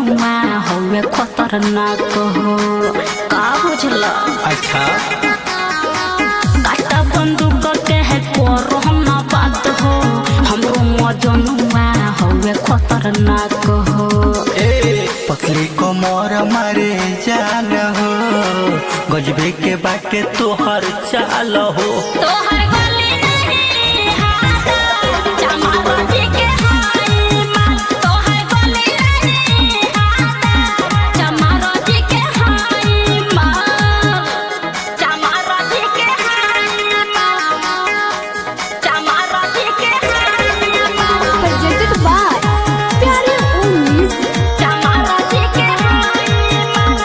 मजनुआ हवे खतरनाक हो का बुझला। अच्छा काटा बंदूक के है करो हम ना बात हो हमरो मजनुआ हवे खतरनाक हो। पतली कमर मारे जान हो गजबे के बाटे तोहर चाल हो। तोहर गली नहीं हाथा चमारो जी के हाई माल तोहर गली नहीं हाथा चमारो जी के हाई माल चमारो जी के हाई माल चमारो जी के हाई माल presented by प्यारे उन्नीस। चमारो जी के हाई माल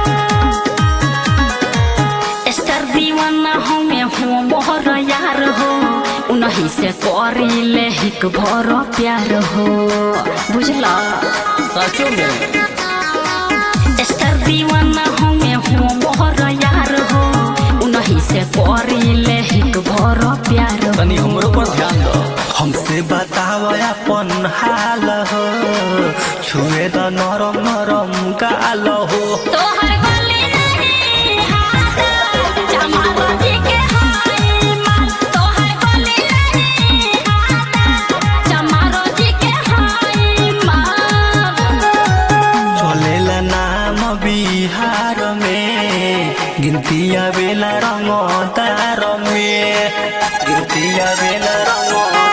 स्टार दीवाना हमें हो मोहर यार हो उन्हीं से करी ले हिक भर प्यार हो बुझला। सचो में स्टार दीवाना हमें हो मोहर यार हो उन्हीं से करी ले हिक भर प्यार हो। तनी हमरो पर ध्यान दो हमसे बताओ अपन हाल हो छुए द नरम नरम गाल हो। तोहर गली नहीं हाथा चमारो जी के हाई माल तोहर गली नहीं हाथा चमारो जी के हाई माल। चलेला नाम बिहार में गिनतिया बेला रंगदार में गिनतिया बेला रंगदार